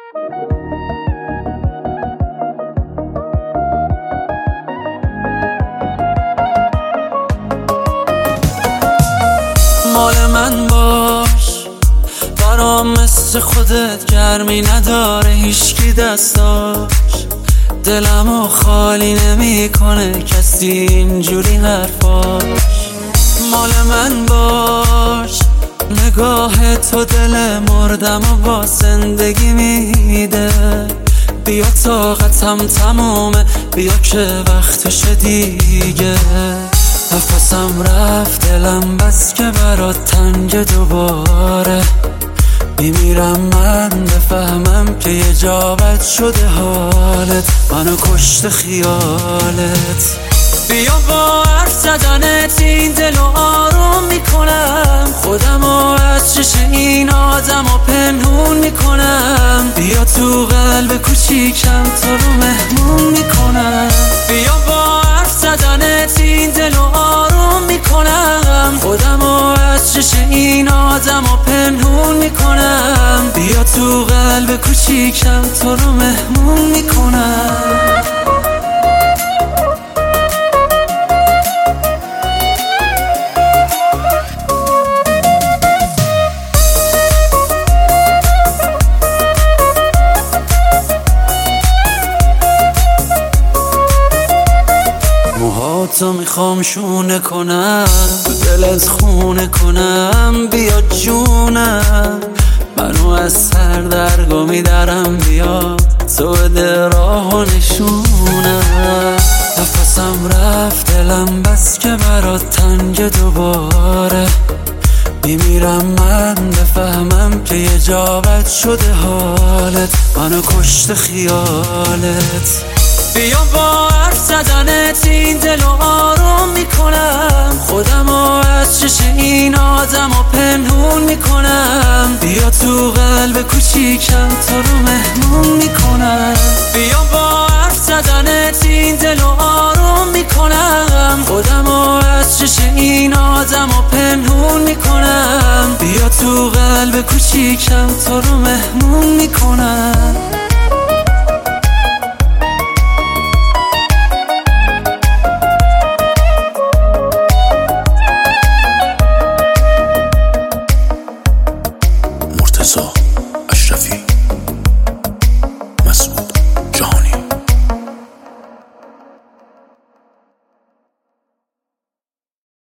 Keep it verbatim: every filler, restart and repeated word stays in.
مال من باش، برام مثل خودت گرمی نداره هیچکی دستاش. دلمو خالی نمی کنه کسی اینجوری حرفاش. مال من باش، نگاه تو دل مردم و با زندگی میده. بیا طاقتم تمومه، بیا که وقتشه دیگه. نفسم رفت دلم بس که برات تنگ دوباره. میمیرم من بفهمم که یه جا بد شده حالت، منو کشت خیالت. بیا با حرف زدنت این دلو آروم میکنم، خودمو از چش این آدمو پنهون میکنم. بیا تو قلب کوچیکم تو رو مهمون میکنم. بیا با حرف زدنت این دلو آروم میکنم، خودمو از چش این آدمو پنهون میکنم. بیا تو قلب کوچیکم تو رو مهمون میکنم. موهاتو میخوام شونه کنم، تو دلت خونه کنم. بیا جونم، منو از سر درگا میدارم. بیا تو بده راه و نشونم. نفسم رفت دلم بس که برات تنگ دوباره. میمیرم من بفهمم که یه جا بد شده حالت، منو کشت خیالت. بیا با حرف زدنت این دلو آروم میکنم، خودمو از چش این آدمو پنهون میکنم. بیا تو قلب کوچیکم تو رو مهمون میکنم. بیا با حرف زدنت این دلو آروم میکنم، خودمو از چش این آدمو پنهون میکنم. بیا تو قلب کوچیکم تو رو مهمون میکنم.